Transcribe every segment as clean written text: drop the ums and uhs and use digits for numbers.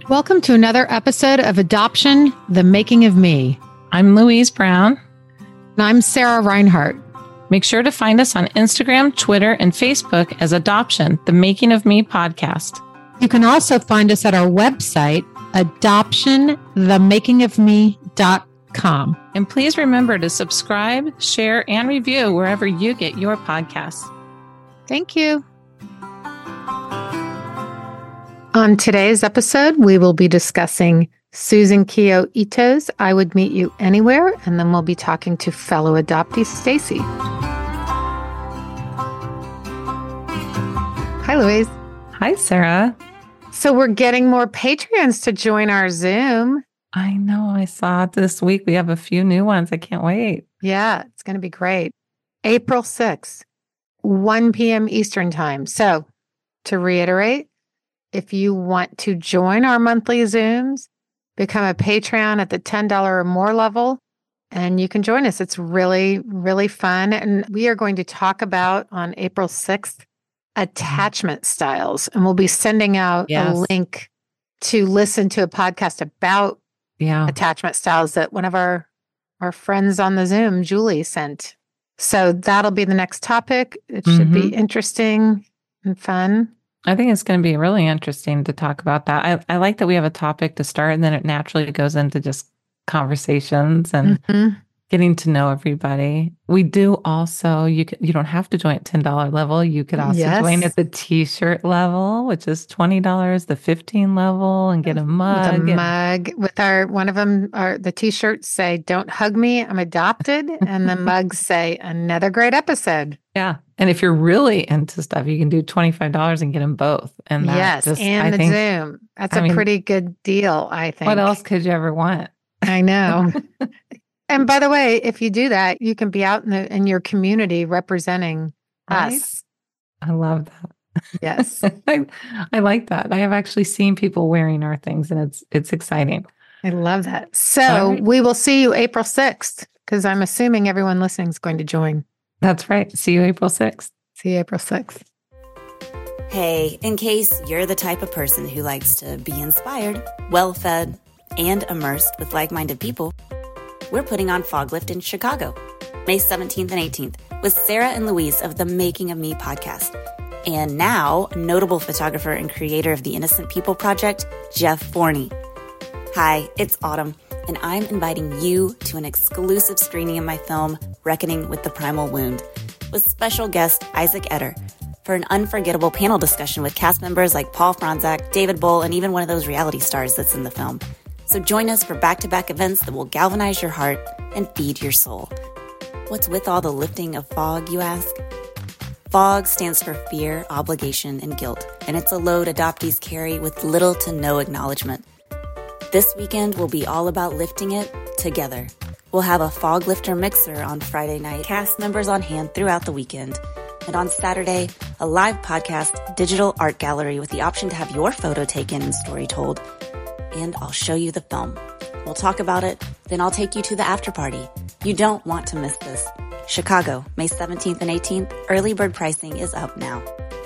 Welcome to another episode of Adoption, The Making of Me. I'm Louise Brown. And I'm Sarah Reinhart. Make sure to find us on Instagram, Twitter, and Facebook as Adoption, The Making of Me podcast. You can also find us at our website, adoptionthemakingofme.com. And please remember to subscribe, share, and review wherever you get your podcasts. Thank you. On today's episode, we will be discussing Susan Kyo Ito's I Would Meet You Anywhere, and then we'll be talking to fellow adoptee Stacy. Hi, Louise. Hi, Sarah. So we're getting more Patreons to join our Zoom. I know. I saw it this week. We have a few new ones. I can't wait. Yeah, it's going to be great. April 6th, 1 p.m. Eastern Time. So to reiterate, if you want to join our monthly Zooms, become a Patreon at the $10 or more level, and you can join us. It's really, really fun. And we are going to talk about on April 6th, attachment styles. And we'll be sending out a link to listen to a podcast about attachment styles that one of our friends on the Zoom, Julie, sent. So that'll be the next topic. It should be interesting and fun. I think it's going to be really interesting to talk about that. I like that we have a topic to start, and then it naturally goes into just conversations and getting to know everybody. We do also, you don't have to join at $10 level. You could also join at the t-shirt level, which is $20, the $15 level, and get a mug. With one of them, the t-shirts say, "Don't hug me, I'm adopted." And the mugs say, "Another great episode." Yeah. And if you're really into stuff, you can do $25 and get them both. And the Zoom. That's a pretty good deal, I think. What else could you ever want? I know. And by the way, if you do that, you can be out in your community representing us. I love that. Yes. I like that. I have actually seen people wearing our things, and it's exciting. I love that. So we will see you April 6th, because I'm assuming everyone listening is going to join. That's right. See you April 6th. See you April 6th. Hey, in case you're the type of person who likes to be inspired, well-fed, and immersed with like-minded people, we're putting on Foglift in Chicago, May 17th and 18th, with Sarah and Louise of the Making of Me podcast. And now, notable photographer and creator of the Innocent People Project, Jeff Forney. Hi, it's Autumn, and I'm inviting you to an exclusive screening of my film, Reckoning with the Primal Wound, with special guest Isaac Etter, for an unforgettable panel discussion with cast members like Paul Franzak, David Bull, and even one of those reality stars that's in the film. So join us for back-to-back events that will galvanize your heart and feed your soul. What's with all the lifting of FOG, you ask? FOG stands for fear, obligation, and guilt, and it's a load adoptees carry with little to no acknowledgement. This weekend will be all about lifting it together. We'll have a Fog Lifter mixer on Friday night, cast members on hand throughout the weekend. And on Saturday, a live podcast, digital art gallery with the option to have your photo taken and story told. And I'll show you the film. We'll talk about it, then I'll take you to the after party. You don't want to miss this. Chicago, May 17th and 18th. Early bird pricing is up now.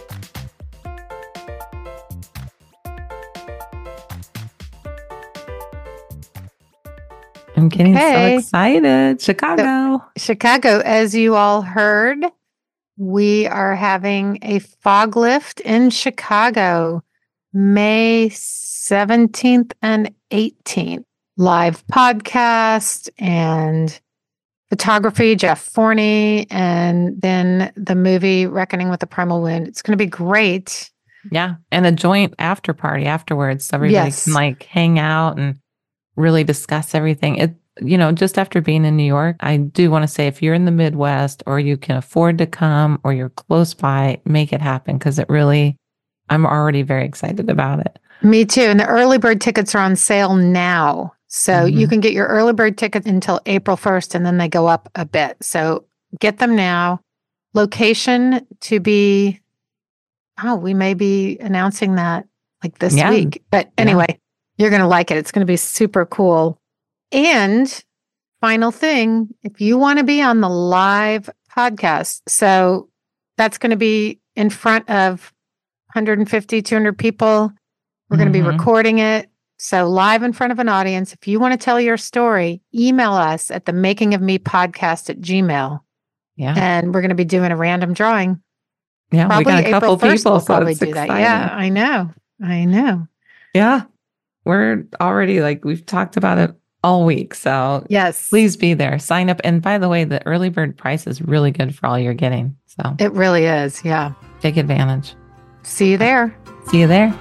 I'm getting so excited. Chicago, as you all heard, we are having a fog lift in Chicago, May 17th and 18th. Live podcast and photography, Jeff Forney, and then the movie Reckoning with the Primal Wound. It's going to be great. Yeah. And a joint after party afterwards. So everybody can hang out and really discuss everything. Just after being in New York, I do want to say, if you're in the Midwest or you can afford to come or you're close by, make it happen, because I'm already very excited about it. Me too. And the early bird tickets are on sale now. So you can get your early bird tickets until April 1st, and then they go up a bit. So get them now. Location to be, we may be announcing that this week. But anyway, you're going to like it. It's going to be super cool. And final thing, if you want to be on the live podcast, so that's going to be in front of 150, 200 people. We're going to be recording it. So live in front of an audience, if you want to tell your story, email us at the makingofmepodcast@gmail. Yeah. And we're going to be doing a random drawing. Yeah. Probably We got a couple April 1st, people. we'll So probably it's do exciting. that. Yeah, I know. Yeah. We're already we've talked about it all week. So yes, please be there. Sign up. And by the way, the early bird price is really good for all you're getting. So it really is. Yeah. take advantage. See you there. See you there.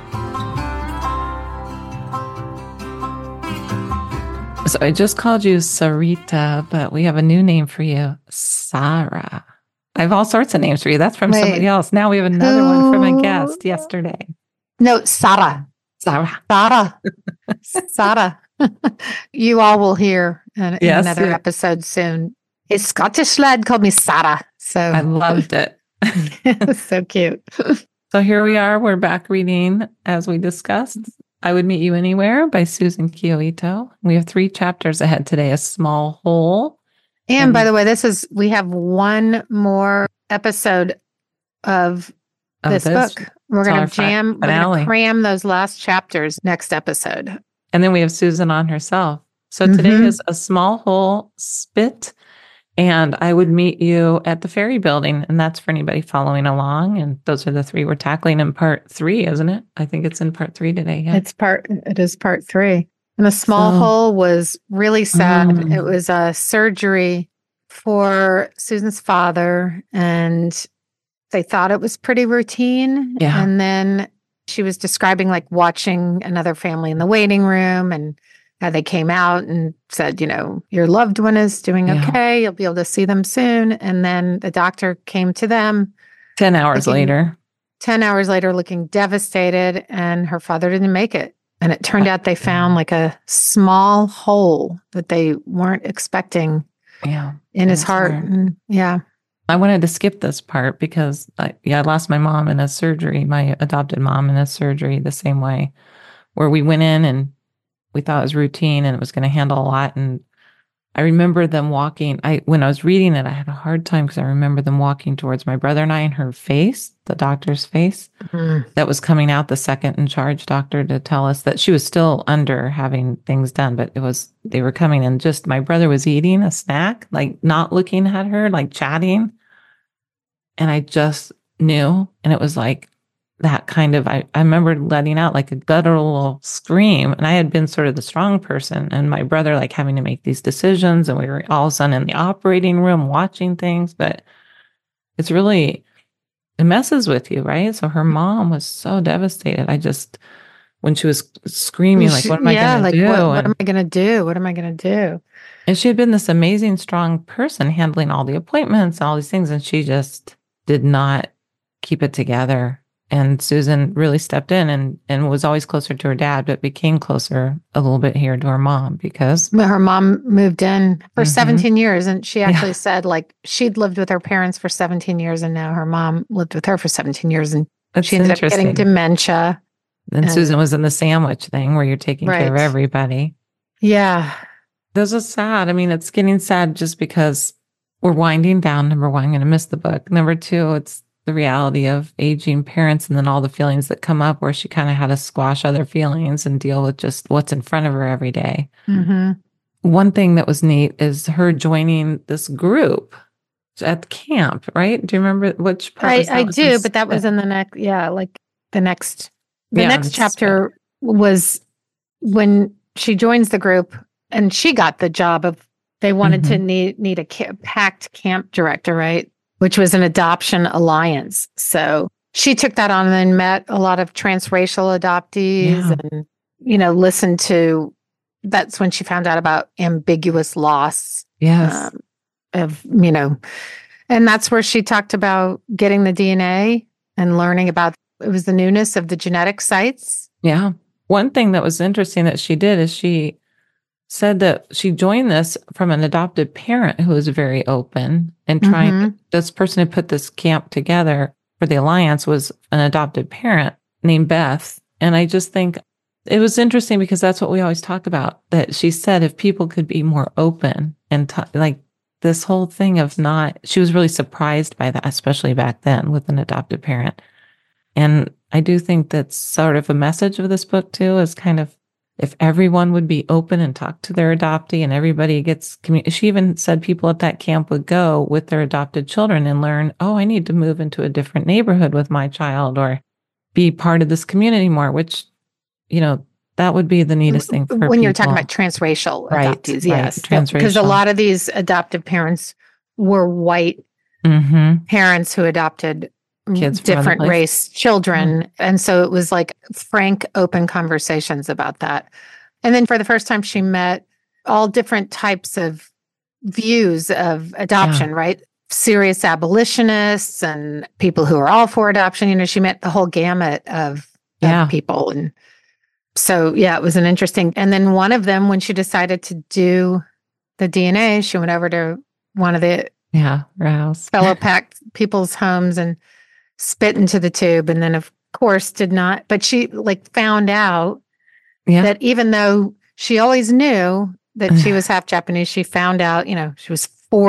So I just called you Sarita, but we have a new name for you, Sarah. I have all sorts of names for you. That's from somebody else. Now we have another one from a guest yesterday. No, Sarah. Sarah. You all will hear in another episode soon. A Scottish lad called me Sarah. So I loved it. So cute. So here we are. We're back reading, as we discussed, I Would Meet You Anywhere by Susan Kyoito. We have 3 chapters ahead today, A Small Hole. And by the way, we have one more episode of this book. We're going to cram those last chapters next episode. And then we have Susan on herself. So today is A Small Hole, Spit, and I Would Meet You at the Ferry Building. And that's for anybody following along. And those are the 3 we're tackling in part 3, isn't it? I think it's in part 3 today. Yeah. It is part 3. And A Small Hole was really sad. It was a surgery for Susan's father, and they thought it was pretty routine. Yeah. And then she was describing watching another family in the waiting room, and how they came out and said, your loved one is doing okay. You'll be able to see them soon. And then the doctor came to them 10 hours later, looking devastated, and her father didn't make it. And it turned out they found a small hole that they weren't expecting in his heart. And, I wanted to skip this part because I lost my mom in a surgery, my adopted mom in a surgery the same way, where we went in and we thought it was routine and it was going to handle a lot. And I remember them walking. When I was reading it, I had a hard time because I remember them walking towards my brother and I, and her face, the doctor's face, that was coming out, the second in charge doctor, to tell us that she was still under having things done, but they were coming, and just my brother was eating a snack, not looking at her, chatting. And I just knew, and it was that kind of, I remember letting out a guttural scream, and I had been sort of the strong person, and my brother having to make these decisions, and we were all of a sudden in the operating room watching things, but it's really, it messes with you, right? So her mom was so devastated. When she was screaming, what am I going to do? What am I going to do? What am I going to do? And she had been this amazing, strong person handling all the appointments and all these things, and she just did not keep it together. And Susan really stepped in and was always closer to her dad, but became closer a little bit here to her mom because her mom moved in for 17 years. And she actually said she'd lived with her parents for 17 years, and now her mom lived with her for 17 years. And she ended up getting dementia. Then Susan was in the sandwich thing where you're taking care of everybody. Yeah. This is sad. I mean, it's getting sad just because we're winding down. Number 1, I'm going to miss the book. Number 2, it's the reality of aging parents, and then all the feelings that come up where she kind of had to squash other feelings and deal with just what's in front of her every day. One thing that was neat is her joining this group at camp, right? Do you remember which part? I do, but that was in the next, the next chapter was when she joins the group, and she got the job of, they wanted to need a packed camp director, right? Which was an adoption alliance. So she took that on and then met a lot of transracial adoptees and, listened to, that's when she found out about ambiguous loss. Yes. And that's where she talked about getting the DNA and learning about, it was the newness of the genetic sites. Yeah. One thing that was interesting that she did is she said that she joined this from an adopted parent who was very open and trying. This person who put this camp together for the Alliance was an adopted parent named Beth. And I just think it was interesting because that's what we always talk about, that she said if people could be more open and this whole thing of she was really surprised by that, especially back then with an adopted parent. And I do think that's sort of a message of this book too, is kind of if everyone would be open and talk to their adoptee and everybody gets, she even said people at that camp would go with their adopted children and learn, oh, I need to move into a different neighborhood with my child or be part of this community more, which, that would be the neatest thing for when people. You're talking about transracial adoptees. Yes. Transracial. Because a lot of these adoptive parents were white parents who adopted kids different race children. And so it was like frank, open conversations about that. And then for the first time, she met all different types of views of adoption, right? Serious abolitionists and people who are all for adoption. She met the whole gamut of people. And so, it was an interesting. And then one of them, when she decided to do the DNA, she went over to one of the fellow packed people's homes and spit into the tube. And then, of course, did not. But she found out that even though she always knew that she was half Japanese, she found out, she was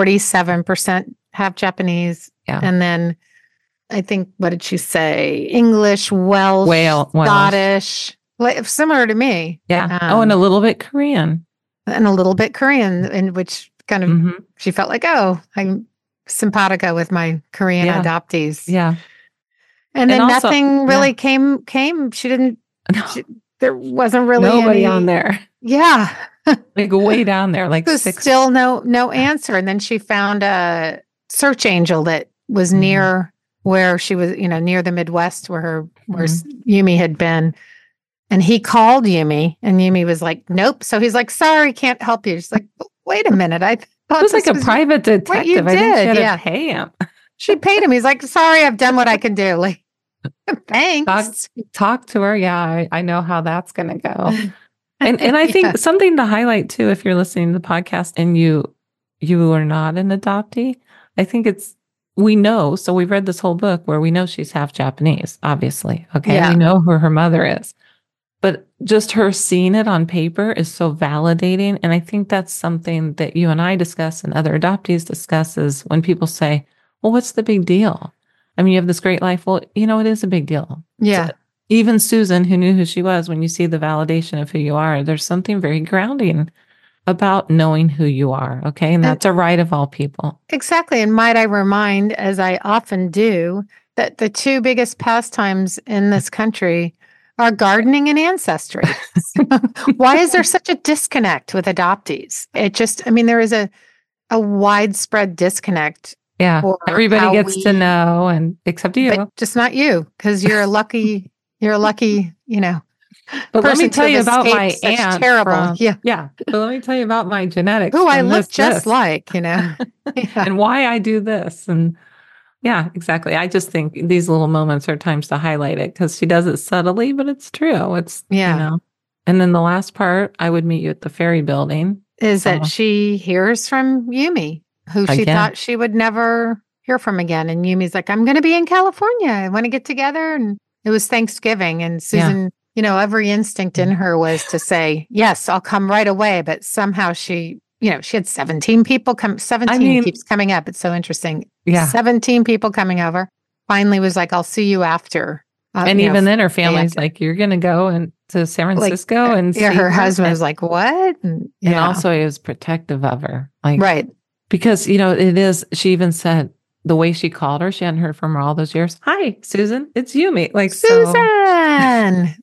47% half Japanese. Yeah. And then I think, what did she say? English, Welsh, Scottish, similar to me. Yeah. And a little bit Korean. And a little bit Korean, in which kind of she felt like, oh, I'm simpatico with my Korean adoptees. Yeah. And then also, nothing really came. She didn't, there wasn't really nobody on there. Yeah. Way down there, still no answer. And then she found a search angel that was near where she was, near the Midwest where Yumi had been. And he called Yumi, and Yumi was like, nope. So he's like, sorry, can't help you. She's like, wait a minute. I thought it was like a private detective. What you did. I think she had to pay him. She paid him. He's like, sorry, I've done what I can do. Like, thanks. Talk to her. Yeah, I know how that's going to go. And I think something to highlight too, if you're listening to the podcast and you are not an adoptee, I think we know. So we've read this whole book where we know she's half Japanese, obviously. Okay. Yeah. We know who her mother is. But just her seeing it on paper is so validating. And I think that's something that you and I discuss and other adoptees discuss is when people say, well, what's the big deal? I mean, you have this great life. Well, it is a big deal. Yeah. So even Susan, who knew who she was, when you see the validation of who you are, there's something very grounding about knowing who you are. Okay. And that's a right of all people. Exactly. And might I remind, as I often do, that the two biggest pastimes in this country are gardening and ancestry. Why is there such a disconnect with adoptees? There is a widespread disconnect. Yeah. Everybody gets to know, and except you. But just not you, because you're a lucky, But let me tell you about my aunt. Terrible. Yeah. But let me tell you about my genetics. Oh, I look just like, and why I do this. And yeah, exactly. I just think these little moments are times to highlight it because she does it subtly, but it's true. It's, And then the last part, I would meet you at the ferry building. Is that she hears from Yumi, who she thought she would never hear from again. And Yumi's like, I'm going to be in California. I want to get together. And it was Thanksgiving. And Susan, every instinct in her was to say, yes, I'll come right away. But somehow she had 17 people come. 17 keeps coming up. It's so interesting. Yeah. 17 people coming over. Finally was like, I'll see you after. And even then her family's like, you're going to go to San Francisco and see her husband was like, what? And also he was protective of her. Right. Because, it is, she even said the way she called her, she hadn't heard from her all those years. Hi, Susan, it's Yumi. Susan!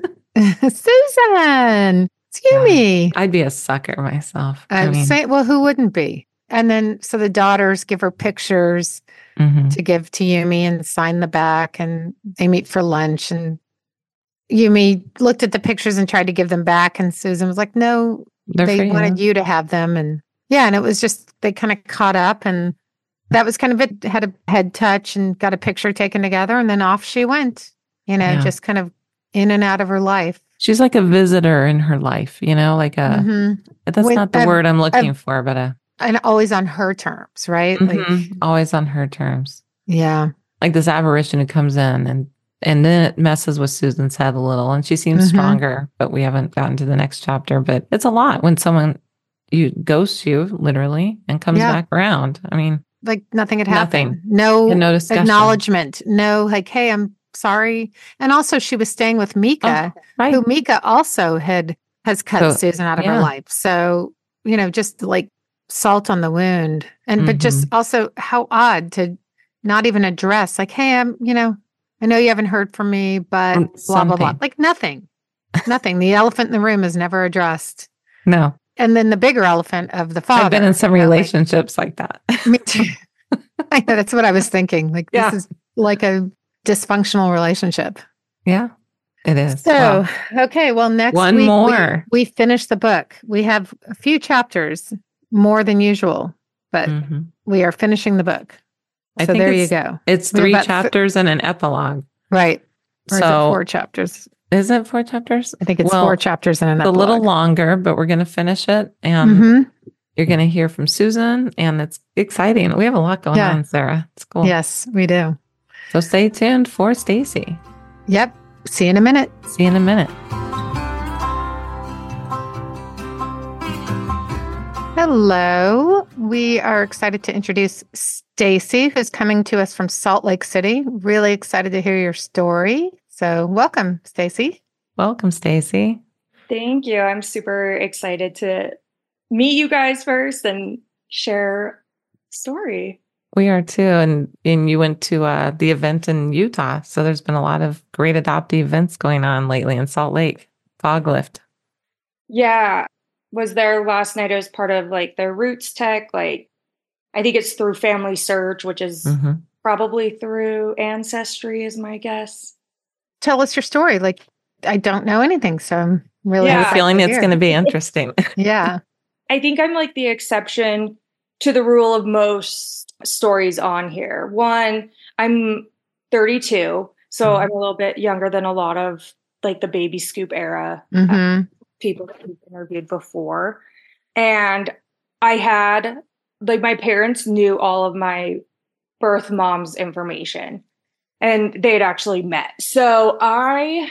Susan! It's Yumi. I'd be a sucker myself. Well, who wouldn't be? And then, so the daughters give her pictures to give to Yumi and sign the back, and they meet for lunch. And Yumi looked at the pictures and tried to give them back. And Susan was like, no, they wanted you to have them. And and it was just, they kind of caught up, and that was kind of it. Had a head touch and got a picture taken together. And then off she went, just kind of in and out of her life. She's like a visitor in her life, that's not the word I'm looking for, but and always on her terms, right? Always on her terms. Yeah. Like this apparition who comes in and then it messes with Susan's head a little, and she seems stronger, but we haven't gotten to the next chapter. But it's a lot when someone ghosts you literally and comes back around. I mean, like nothing had happened. No acknowledgement. No, like, hey, I'm sorry. And also she was staying with Mika, who Mika also had has cut Susan out of her life. So, just like salt on the wound. But just also how odd to not even address, like, hey, I know you haven't heard from me, but blah, blah, blah. Like nothing. The elephant in the room is never addressed. No. And then the bigger elephant of the father. I've been in some relationships like that. Me too. I know, that's what I was thinking. Like, this is like a dysfunctional relationship. Yeah, it is. So, okay. Well, next one week, more. We finish the book. We have a few chapters more than usual, but we are finishing the book. So there you go. It's 3 chapters and an epilogue. Right. Or is it 4 chapters? Is it 4 chapters? I think it's 4 chapters and an epilogue. A little longer, but we're going to finish it. And you're going to hear from Susan. And it's exciting. We have a lot going on, Sarah. It's cool. Yes, we do. So stay tuned for Stacy. Yep. See you in a minute. Hello. We are excited to introduce Stacy, who's coming to us from Salt Lake City. Really excited to hear your story. So welcome, Stacy. Welcome, Stacy. Thank you. I'm super excited to meet you guys first and share story. We are too. And you went to the event in Utah. So there's been a lot of great adoptee events going on lately in Salt Lake. Foglift. Yeah. Was there last night as part of like the Roots Tech. Like, I think it's through Family Search, which is probably through Ancestry is my guess. Tell us your story. Like, I don't know anything. So I'm really I have a feeling it's going to be interesting. Yeah. I think I'm like the exception to the rule of most stories on here. One, I'm 32, so I'm a little bit younger than a lot of like the Baby Scoop era people that we've interviewed before. And I had like my parents knew all of my birth mom's information and they had actually met. So I'm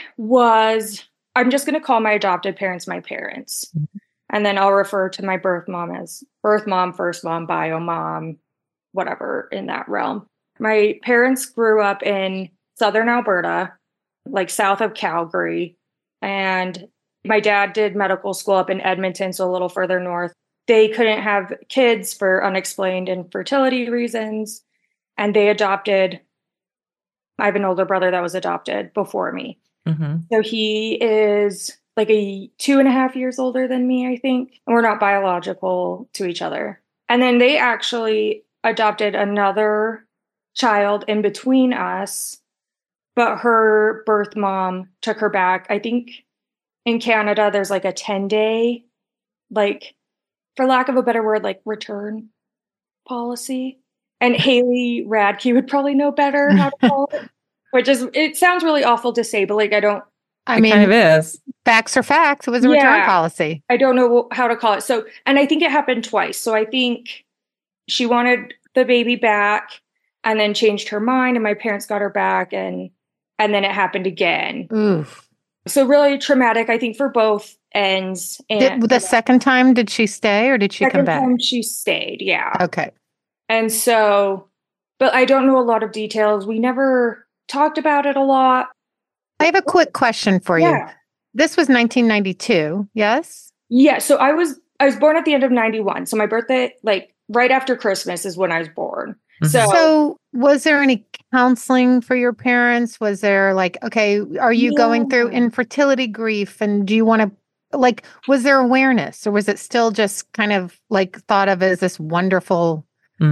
just going to call my adopted parents my parents. And then I'll refer to my birth mom as birth mom, first mom, bio mom, whatever in that realm. My parents grew up in southern Alberta, like south of Calgary. And my dad did medical school up in Edmonton, so a little further north. They couldn't have kids for unexplained infertility reasons. And they adopted. I have an older brother that was adopted before me. So he is like 2.5 years older than me, I think. And we're not biological to each other. And then they actually adopted another child in between us, but her birth mom took her back. I think in Canada, there's like a 10-day, like, for lack of a better word, like return policy. And Haley Radke would probably know better how to call it, which is, it sounds really awful to say, but like, I mean, kind of is. Facts are facts. It was a return policy. I don't know how to call it. So, and I think it happened twice. So I think she wanted the baby back and then changed her mind and my parents got her back and then it happened again. Oof. So really traumatic, I think, for both ends. And the second time, did she stay or did she come back? Second time she stayed, yeah. Okay. And so, but I don't know a lot of details. We never talked about it a lot. I have a quick question for you. This was 1992, yes? Yeah, so I was born at the end of 91. So my birthday, like right after Christmas is when I was born. So was there any counseling for your parents? Was there like, okay, are you going through infertility grief? And do you want to, like, was there awareness or was it still just kind of like thought of as this wonderful,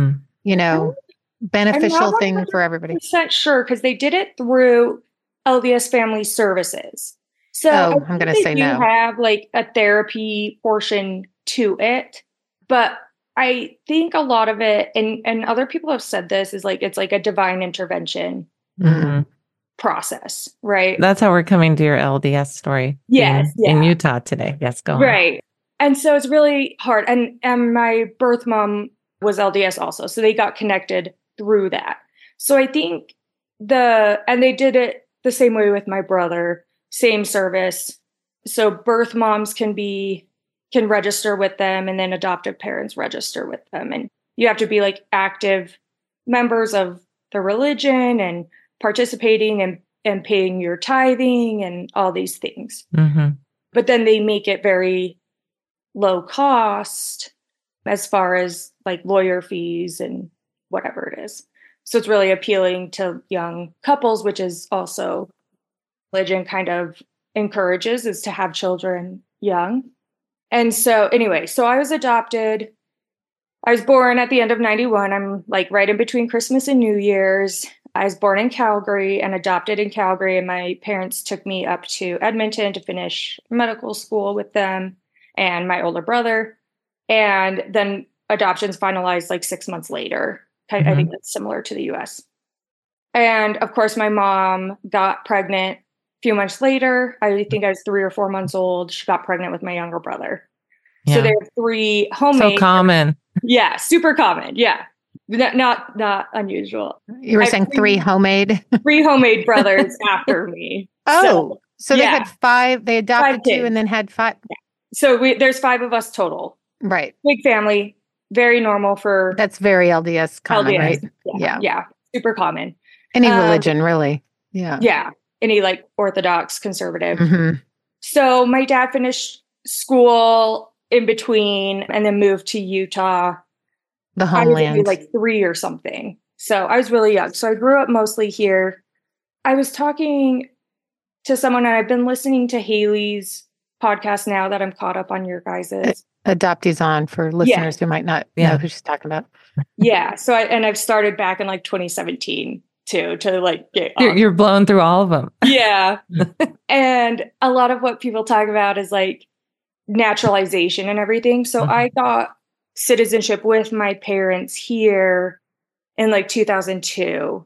beneficial thing for everybody? I'm not sure because they did it through LDS Family Services. So I'm going to say no. Have like a therapy portion to it, but I think a lot of it, and other people have said this, is like it's like a divine intervention process, right? That's how we're coming to your LDS story. Yes, in Utah today. Yes, go on. Right, and so it's really hard. And my birth mom was LDS also, so they got connected through that. So I think and they did it the same way with my brother, same service. So birth moms can register with them and then adoptive parents register with them. And you have to be like active members of the religion and participating and paying your tithing and all these things. but then they make it very low cost as far as like lawyer fees and whatever it is. So it's really appealing to young couples, which is also religion kind of encourages, is to have children young. And so anyway, so I was adopted. I was born at the end of 91. I'm like right in between Christmas and New Year's. I was born in Calgary and adopted in Calgary. And my parents took me up to Edmonton to finish medical school with them and my older brother. And then adoptions finalized like 6 months later. I think that's similar to the US. And of course, my mom got pregnant a few months later. I think I was 3 or 4 months old. She got pregnant with my younger brother. Yeah. So there were 3 homemade. So common. Yeah, super common. Yeah. Not unusual. You were saying 3 homemade? 3 homemade brothers after me. Oh, so they had 5. They adopted 2 and then had 5. Yeah. So there's 5 of us total. Right. Big family. Very normal for. That's very LDS common, LDS, right? Yeah. Super common. Any religion, really. Yeah. Yeah. Any like Orthodox, conservative. Mm-hmm. So my dad finished school in between and then moved to Utah. The homeland. I was like 3 or something. So I was really young. So I grew up mostly here. I was talking to someone, and I've been listening to Haley's podcast now that I'm caught up on your guys's. Adoptees On for listeners who might not know who she's talking about. Yeah. So I've started back in like 2017 too, to like get you're blowing through all of them. Yeah. And a lot of what people talk about is like naturalization and everything. So I got citizenship with my parents here in like 2002.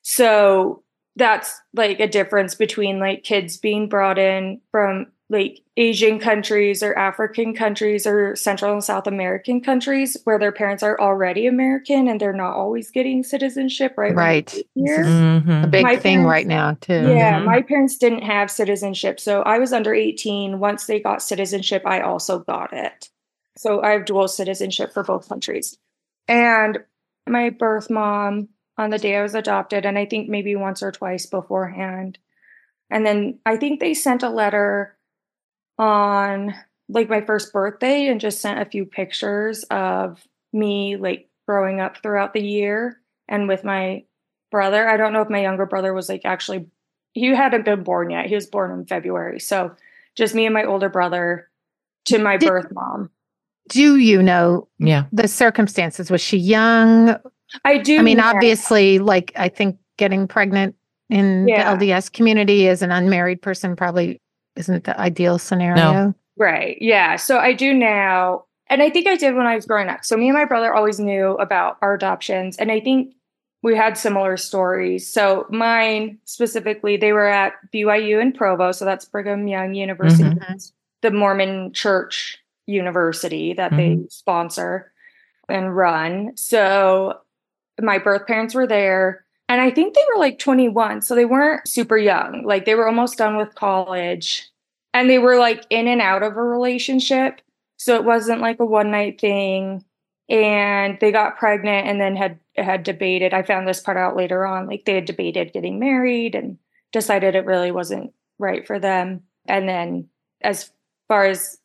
So that's like a difference between like kids being brought in from like Asian countries or African countries or Central and South American countries where their parents are already American and they're not always getting citizenship, right? Right. A big thing right now, too. Yeah. My parents didn't have citizenship. So I was under 18. Once they got citizenship, I also got it. So I have dual citizenship for both countries. And my birth mom on the day I was adopted, and I think maybe once or twice beforehand. And then I think they sent a letter on like my first birthday and just sent a few pictures of me like growing up throughout the year and with my brother. I don't know if my younger brother was like actually, he hadn't been born yet. He was born in February. So just me and my older brother to my birth mom. Do you know the circumstances? Was she young? I do. I mean, obviously, like I think getting pregnant in the LDS community as an unmarried person probably isn't the ideal scenario. No. Right. Yeah. So I do now. And I think I did when I was growing up. So me and my brother always knew about our adoptions. And I think we had similar stories. So mine specifically, they were at BYU in Provo. So that's Brigham Young University, the Mormon Church university that they sponsor and run. So my birth parents were there. And I think they were like 21. So they weren't super young. Like they were almost done with college. And they were like in and out of a relationship. So it wasn't like a one night thing. And they got pregnant and then had debated. I found this part out later on. Like they had debated getting married and decided it really wasn't right for them. And then as far as,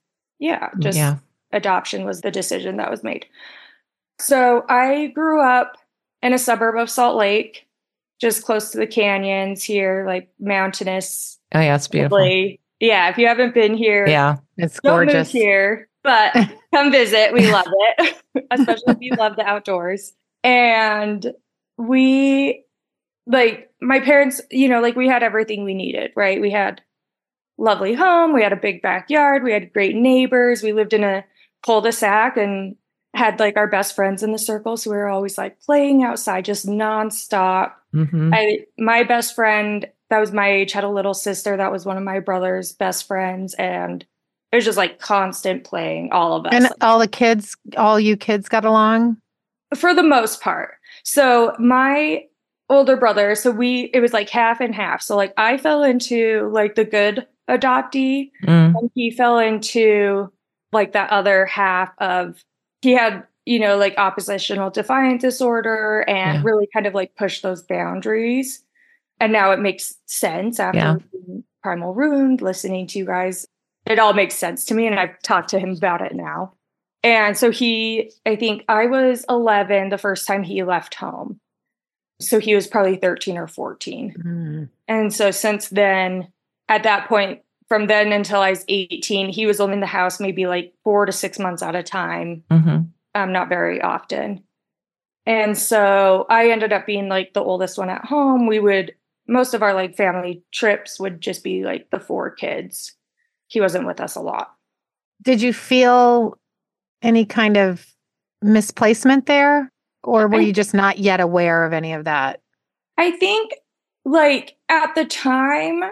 adoption was the decision that was made. So I grew up in a suburb of Salt Lake, just close to the canyons here, like mountainous. Oh, yeah, it's beautiful. Yeah, if you haven't been here, it's gorgeous. Don't move here, but come visit. We love it, especially if you love the outdoors. And we, like, my parents, like we had everything we needed, right? We had lovely home. We had a big backyard. We had great neighbors. We lived in a cul-de-sac and had like our best friends in the circle. So we were always like playing outside, just nonstop. My best friend that was my age had a little sister that was one of my brother's best friends. And it was just like constant playing, all of us. And all you kids got along? For the most part. So my older brother, it was like half and half. So like I fell into like the good adoptee and he fell into like that other half of, he had, like oppositional defiant disorder and really kind of like pushed those boundaries. And now it makes sense after Primal Ruined, listening to you guys it all makes sense to me. And I've talked to him about it now. And so I think I was 11 the first time he left home. So he was probably 13 or 14. Mm. And so since then, at that point, from then until I was 18, he was only in the house maybe like 4 to 6 months at a time. Not very often. And so I ended up being like the oldest one at home. Most of our like family trips would just be like the 4 kids. He wasn't with us a lot. Did you feel any kind of misplacement there? Or were you just not yet aware of any of that? I think like at the time,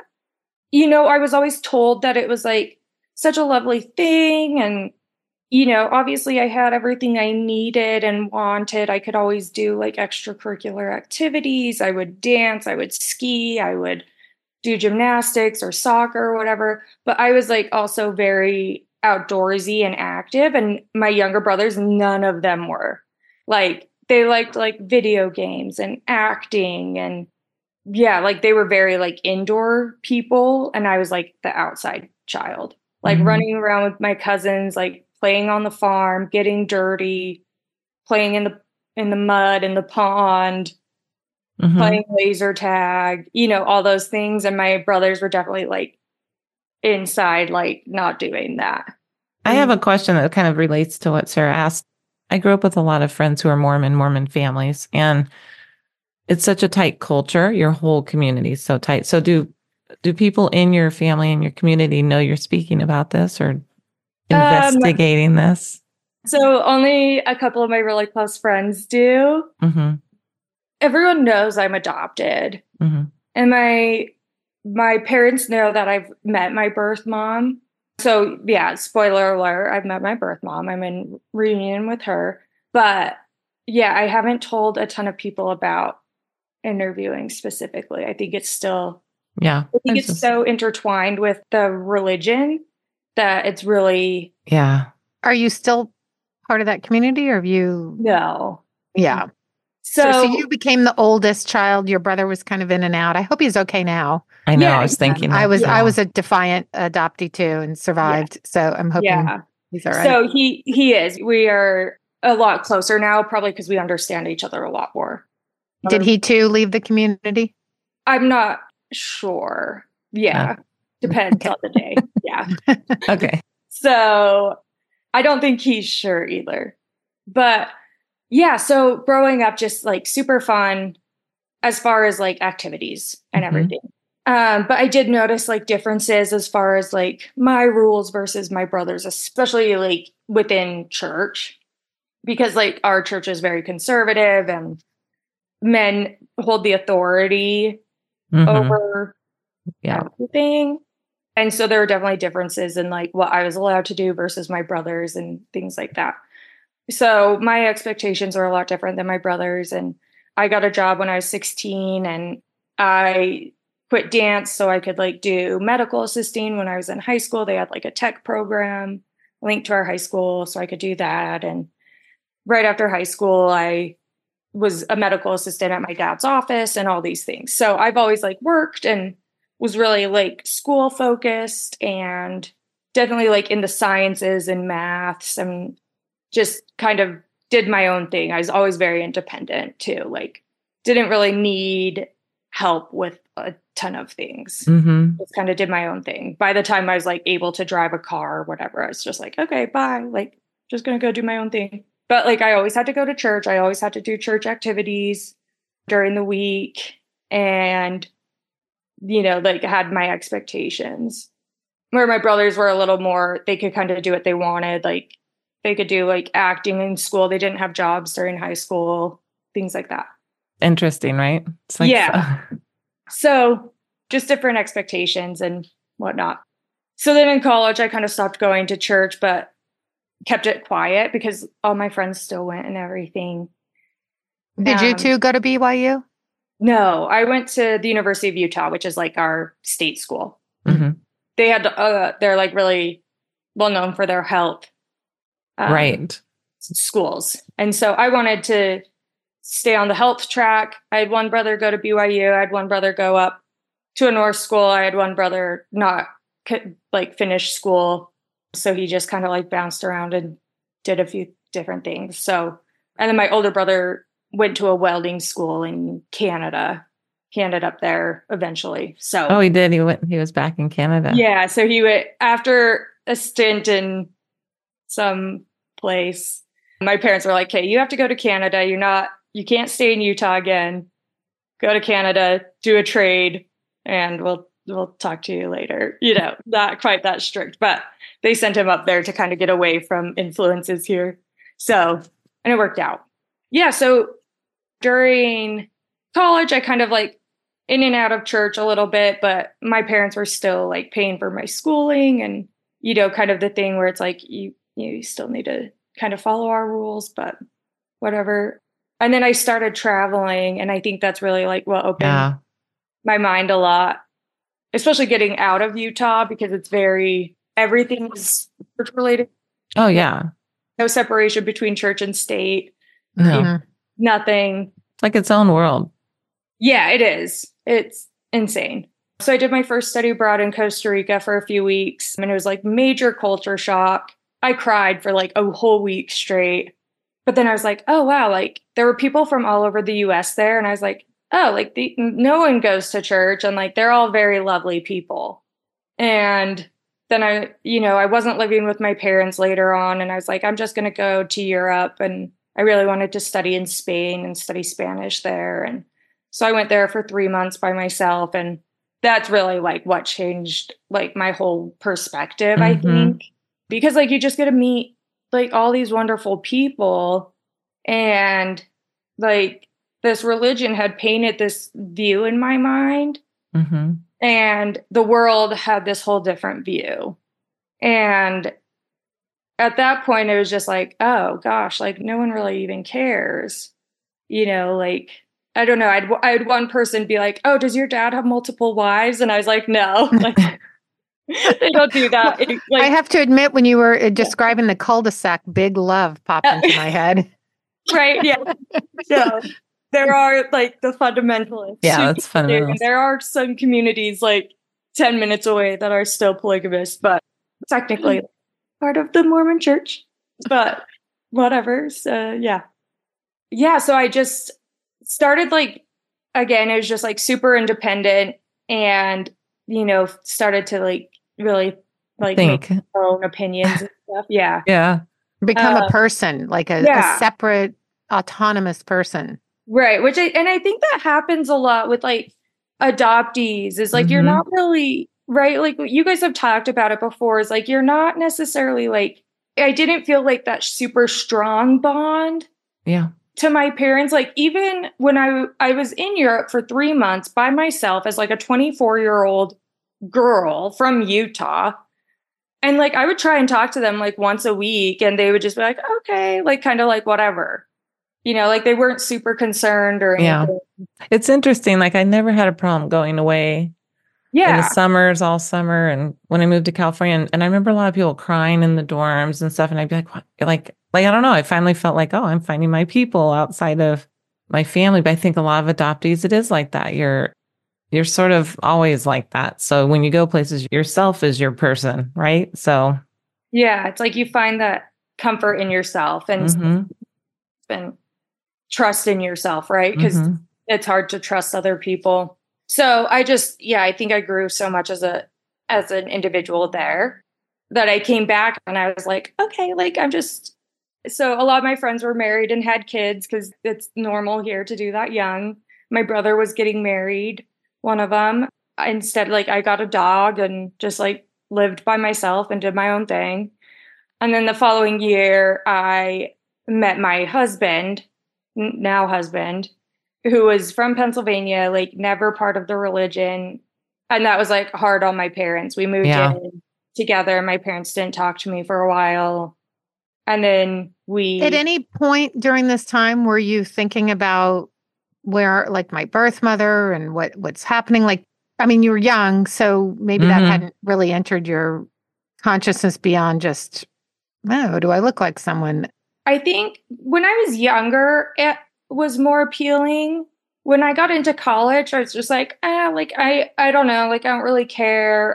I was always told that it was like such a lovely thing. And, obviously I had everything I needed and wanted. I could always do like extracurricular activities. I would dance, I would ski, I would do gymnastics or soccer or whatever. But I was like also very outdoorsy and active. And my younger brothers, none of them were. Like they liked like video games and acting and like they were very like indoor people. And I was like the outside child, like running around with my cousins, like playing on the farm, getting dirty, playing in the mud in the pond, playing laser tag, all those things. And my brothers were definitely like inside, like not doing that. I have a question that kind of relates to what Sarah asked. I grew up with a lot of friends who are Mormon families, and it's such a tight culture. Your whole community is so tight. So do people in your family and your community know you're speaking about this or investigating this? So only a couple of my really close friends do. Everyone knows I'm adopted. And my parents know that I've met my birth mom. So yeah, spoiler alert, I've met my birth mom. I'm in reunion with her. But yeah, I haven't told a ton of people about interviewing specifically. I think it's still, it's so intertwined with the religion that it's really. Yeah. Are you still part of that community or have you? No. Yeah. So you became the oldest child. Your brother was kind of in and out. I hope he's okay now. I know. I was thinking. I was a defiant adoptee too and survived. Yeah. So I'm hoping he's all right. So he is. We are a lot closer now, probably because we understand each other a lot more. Did he too leave the community? I'm not sure. Yeah. Depends on the day. Yeah. Okay. So I don't think he's sure either. But yeah, so growing up, just like super fun as far as like activities and everything. But I did notice like differences as far as like my rules versus my brother's, especially like within church, because like our church is very conservative and men hold the authority over everything. And so there were definitely differences in like what I was allowed to do versus my brothers and things like that. So my expectations are a lot different than my brother's. And I got a job when I was 16 and I quit dance so I could like do medical assisting. When I was in high school, they had like a tech program linked to our high school so I could do that. And right after high school, I was a medical assistant at my dad's office and all these things. So I've always like worked and was really like school focused and definitely like in the sciences and maths and just kind of did my own thing. I was always very independent too. Like didn't really need help with a ton of things. Just kind of did my own thing. By the time I was like able to drive a car or whatever, I was just like, okay, bye. Like just going to go do my own thing. But like I always had to go to church. I always had to do church activities during the week and, like had my expectations. Where my brothers were a little more, they could kind of do what they wanted. Like they could do like acting in school. They didn't have jobs during high school, things like that. Interesting, right? It's like, So just different expectations and whatnot. So then in college, I kind of stopped going to church, but kept it quiet because all my friends still went and everything. Did you two go to BYU? No, I went to the University of Utah, which is like our state school. They had, they're like really well known for their health schools. And so I wanted to stay on the health track. I had one brother go to BYU. I had one brother go up to a North school. I had one brother not could like finish school. So he just kind of like bounced around and did a few different things. So, and then my older brother went to a welding school in Canada. He ended up there eventually. So, oh, he did. He was back in Canada. yeah. So he went after a stint in some place. My parents were like, "Okay, you have to go to Canada. You can't stay in Utah again. Go to Canada, do a trade, and we'll talk to you later." Not quite that strict, but they sent him up there to kind of get away from influences here. So, and it worked out. Yeah. So during college, I kind of like in and out of church a little bit, but my parents were still like paying for my schooling and, kind of the thing where it's like, you still need to kind of follow our rules, but whatever. And then I started traveling, and I think that's really like what opened my mind a lot, especially getting out of Utah, because it's everything is church related. Oh yeah. No separation between church and state. No. Nothing. It's like its own world. Yeah, it is. It's insane. So I did my first study abroad in Costa Rica for a few weeks, and it was like major culture shock. I cried for like a whole week straight. But then I was like, oh, wow, like there were people from all over the US there. And I was like, oh, like no one goes to church, and like they're all very lovely people. And then I wasn't living with my parents later on. And I was like, I'm just going to go to Europe. And I really wanted to study in Spain and study Spanish there. And so I went there for 3 months by myself. And that's really like what changed like my whole perspective, I think, because like you just get to meet like all these wonderful people, and like this religion had painted this view in my mind, and the world had this whole different view. And at that point, it was just like, oh gosh, like no one really even cares, like, I don't know. I had one person be like, oh, does your dad have multiple wives? And I was like, no, like they don't do that. I have to admit, when you were describing the cul-de-sac, big love popped into my head. Right. Yeah. So there are like the fundamentalists. Yeah, that's fundamental. There are some communities like 10 minutes away that are still polygamous, but technically part of the Mormon church, but whatever. So yeah. Yeah. So I just started like, again, it was just like super independent, and, started to like really like make my own opinions and stuff. Yeah. Yeah. Become a person, like a separate, autonomous person. Right. I think that happens a lot with like adoptees, is like, you're not really right. Like you guys have talked about it before, is like, you're not necessarily like, I didn't feel like that super strong bond. Yeah. To my parents, like even when I was in Europe for 3 months by myself as like a 24-year-old girl from Utah. And like, I would try and talk to them like once a week, and they would just be like, okay, like kind of like whatever, like they weren't super concerned or anything. Yeah. It's interesting. Like I never had a problem going away. Yeah. In the summers, all summer. And when I moved to California, and I remember a lot of people crying in the dorms and stuff. And I'd be like, what? Like, I don't know. I finally felt like, oh, I'm finding my people outside of my family. But I think a lot of adoptees, it is like that. You're sort of always like that. So when you go places, yourself is your person, right? So yeah, it's like you find that comfort in yourself and trust in yourself, right? Because it's hard to trust other people. So I think I grew so much as an individual there that I came back and I was like, okay, like so a lot of my friends were married and had kids, because it's normal here to do that young. My brother was getting married, one of them. Instead, like I got a dog and just like lived by myself and did my own thing. And then the following year, I met my husband, now husband, who was from Pennsylvania, like never part of the religion. And that was like hard on my parents. We moved in together. My parents didn't talk to me for a while. And then at any point during this time, were you thinking about where, like my birth mother and what's happening? Like, I mean, you were young, so maybe that hadn't really entered your consciousness beyond just, oh, do I look like someone? I think when I was younger, it was more appealing. When I got into college, I was just like, I don't know, like I don't really care.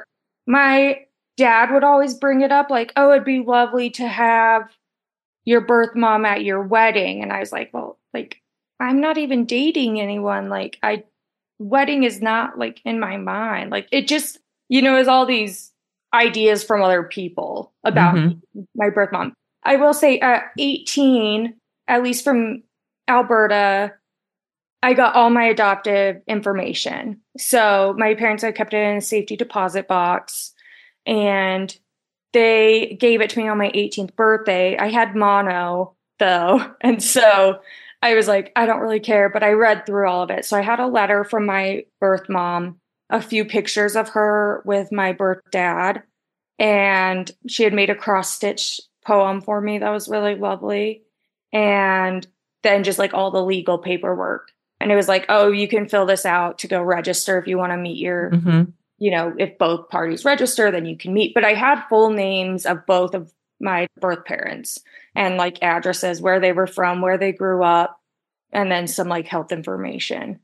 my dad would always bring it up like, oh, it'd be lovely to have your birth mom at your wedding. And I was like, well, like, I'm not even dating anyone. Like, wedding is not like in my mind. Like, it just, is all these ideas from other people about my birth mom. I will say at 18, at least from Alberta, I got all my adoptive information. So my parents had kept it in a safety deposit box, and they gave it to me on my 18th birthday. I had mono though. And so I was like, I don't really care, but I read through all of it. So I had a letter from my birth mom, a few pictures of her with my birth dad, and she had made a cross stitch poem for me that was really lovely. And then just like all the legal paperwork. And it was like, oh, you can fill this out to go register if you want to meet your, if both parties register, then you can meet. But I had full names of both of my birth parents and like addresses, where they were from, where they grew up, and then some like health information.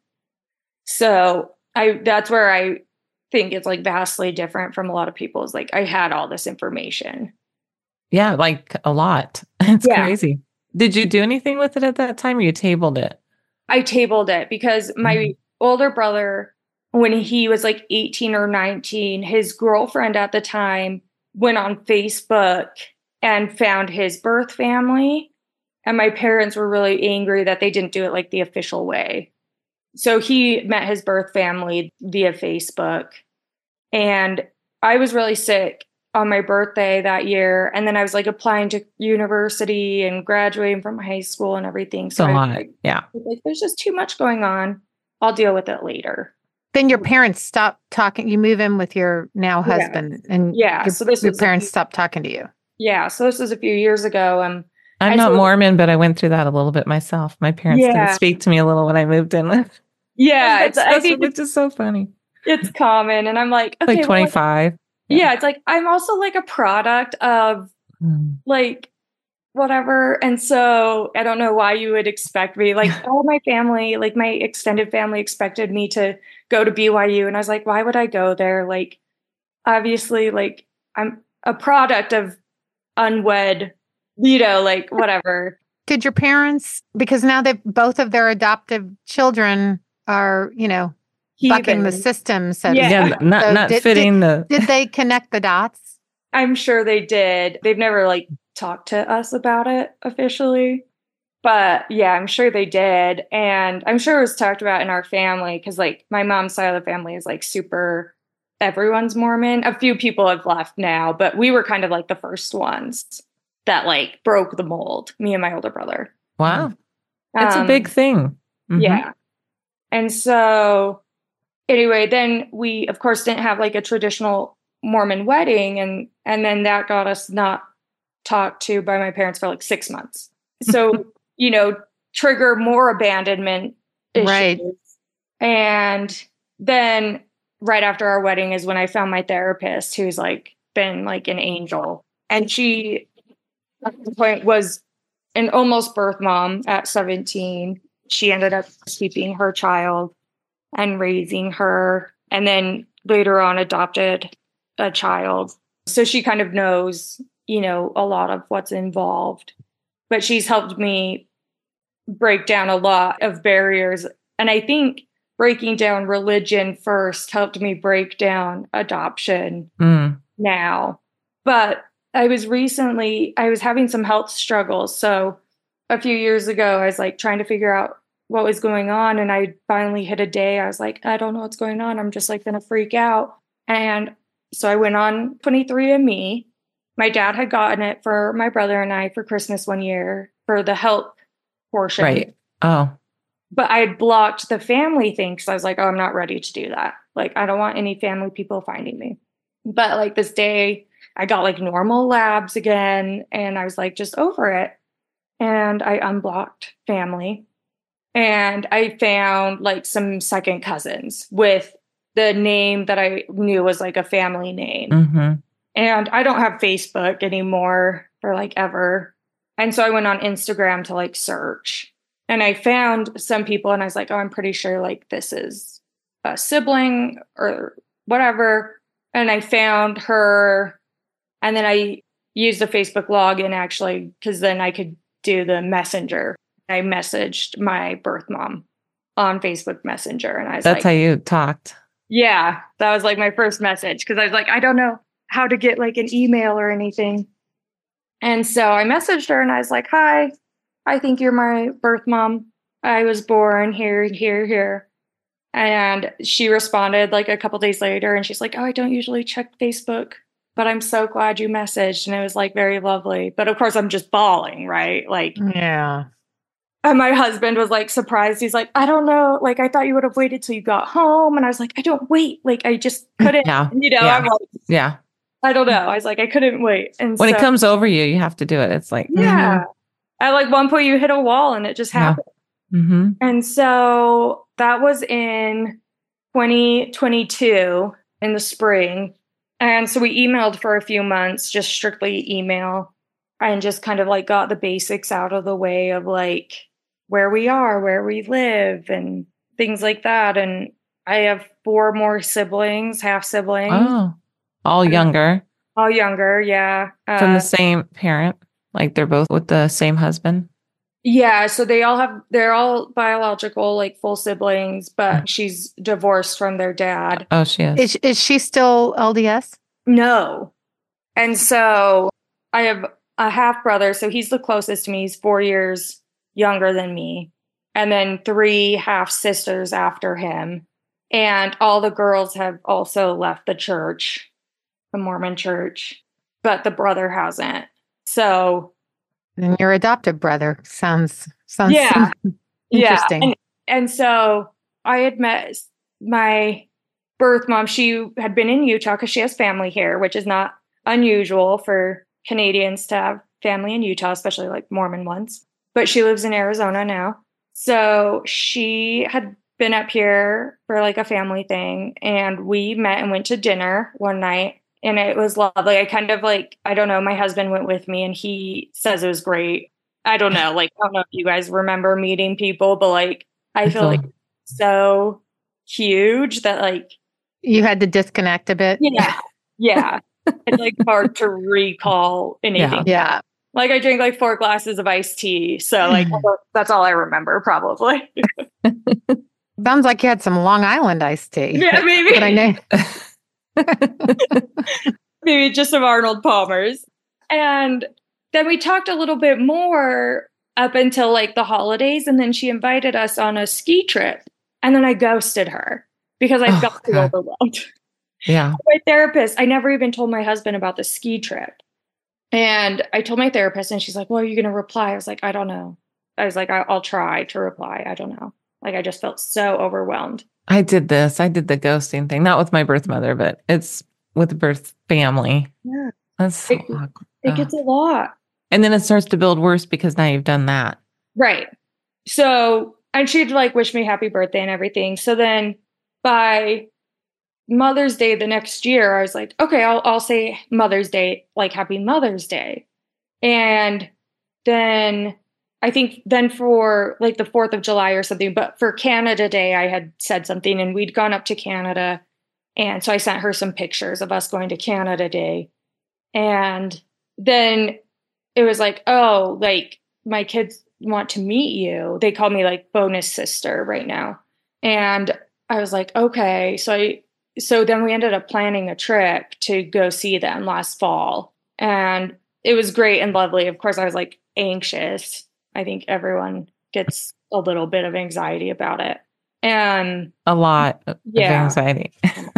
So that's where I think it's like vastly different from a lot of people, is like I had all this information. Yeah, like a lot. It's crazy. Did you do anything with it at that time, or you tabled it? I tabled it because my older brother, when he was like 18 or 19, his girlfriend at the time went on Facebook and found his birth family. And my parents were really angry that they didn't do it like the official way. So he met his birth family via Facebook. And I was really sick on my birthday that year. And then I was like applying to university and graduating from high school and everything. So like, there's just too much going on. I'll deal with it later. Then your parents stopped talking. You move in with your now husband, and your parents stopped talking to you. Yeah. So this was a few years ago. I'm not Mormon, but I went through that a little bit myself. My parents didn't speak to me a little when I moved in with. Yeah. Which is so funny. It's common. And I'm like, okay, like 25. Yeah, it's like I'm also like a product of like whatever. And so I don't know why you would expect me. Like all my family, like my extended family expected me to go to BYU. And I was like, why would I go there? Like, obviously, like I'm a product of unwed, like whatever. Did your parents, because now both of their adoptive children are, bucking the system, so not fitting the. Did they connect the dots? I'm sure they did. They've never like talked to us about it officially, but yeah, I'm sure they did, and I'm sure it was talked about in our family because like my mom's side of the family is like super. Everyone's Mormon. A few people have left now, but we were kind of like the first ones that like broke the mold. Me and my older brother. Wow, it's a big thing. Yeah, and so. Anyway, then we, of course, didn't have like a traditional Mormon wedding. And then that got us not talked to by my parents for like 6 months. So, trigger more abandonment issues. Right. And then right after our wedding is when I found my therapist, who's like been like an angel. And she, at the point, was an almost birth mom at 17. She ended up keeping her child and raising her, and then later on adopted a child. So she kind of knows, a lot of what's involved, but she's helped me break down a lot of barriers. And I think breaking down religion first helped me break down adoption now. But I was having some health struggles. So a few years ago, I was like trying to figure out what was going on. And I finally hit a day. I was like, I don't know what's going on. I'm just like going to freak out. And so I went on 23andMe. My dad had gotten it for my brother and I for Christmas one year for the health portion. Right. Oh. But I had blocked the family thing because I was like, oh, I'm not ready to do that. Like, I don't want any family people finding me. But like this day, I got like normal labs again. And I was like, just over it. And I unblocked family. And I found like some second cousins with the name that I knew was like a family name. And I don't have Facebook anymore for like ever. And so I went on Instagram to like search, and I found some people, and I was like, oh, I'm pretty sure like this is a sibling or whatever. and I found her, and then I used the Facebook login actually, because then I could do the messenger. I messaged my birth mom on Facebook Messenger, and I was That's like, how you talked. yeah, that was like my first message, because I was like, I don't know how to get like an email or anything. And so I messaged her and I was like, hi, I think you're my birth mom. I was born here, here, here. And she responded like a couple days later, and she's like, oh, I don't usually check Facebook, but I'm so glad you messaged. And it was like very lovely. But of course, I'm just bawling, right? Like, Yeah. and my husband was like surprised. He's like, I don't know. Like, I thought you would have waited till you got home. And I was like, I don't wait. Like, I just couldn't, Yeah. you know, Yeah. I'm like, Yeah. I don't know. I was like, I couldn't wait. And When so, it comes over you, you have to do it. It's like, yeah. At like one point you hit a wall and it just happened. Mm-hmm. And so that was in 2022 in the spring. And so we emailed for a few months, just strictly email, and just kind of like got the basics out of the way of like where we are, where we live, and things like that. And I have 4 more siblings, half siblings. Oh, all younger. All younger, yeah. From the same parent. Like they're both with the same husband. Yeah, so they're all biological, like full siblings, but she's divorced from their dad. Oh, she is. Is she still LDS? No. And so I have a half brother, so he's the closest to me. He's 4 years younger than me. And then 3 half sisters after him. And all the girls have also left the church, the Mormon church, but the brother hasn't. So And your adopted brother sounds yeah. interesting. Yeah. And so I had met my birth mom. She had been in Utah because she has family here, which is not unusual for Canadians to have family in Utah, especially like Mormon ones. But she lives in Arizona now. So she had been up here for like a family thing, and we met and went to dinner one night. And it was lovely. I kind of like, I don't know, my husband went with me and he says it was great. I don't know. Like, I don't know if you guys remember meeting people, but like, I feel like it's so huge that like. You had to disconnect a bit? Yeah. Yeah. It's like hard to recall anything. Yeah. Like I drank like 4 glasses of iced tea. So like, that's all I remember probably. Sounds like you had some Long Island iced tea. Yeah, maybe. But I know. Maybe just some Arnold Palmers. And then we talked a little bit more up until like the holidays. And then she invited us on a ski trip. And then I ghosted her because I felt too overwhelmed. Yeah. My therapist, I never even told my husband about the ski trip. And I told my therapist and she's like, well, are you going to reply? I was like, I don't know. I was like, I'll try to reply. I don't know. Like, I just felt so overwhelmed. I did the ghosting thing, not with my birth mother, but it's with the birth family. Yeah. That's so awkward. It gets a lot. And then it starts to build worse because now you've done that. Right. So, and she'd like wish me happy birthday and everything. So then by Mother's Day the next year, I was like, okay, I'll say Mother's Day, like Happy Mother's Day. And then I think then for like the 4th of July or something, but for Canada Day, I had said something and we'd gone up to Canada. And so I sent her some pictures of us going to Canada Day. And then it was like, oh, like my kids want to meet you. They call me like bonus sister right now. And I was like, okay. So then we ended up planning a trip to go see them last fall. And it was great and lovely. Of course, I was like anxious. I think everyone gets a little bit of anxiety about it. And a lot of anxiety.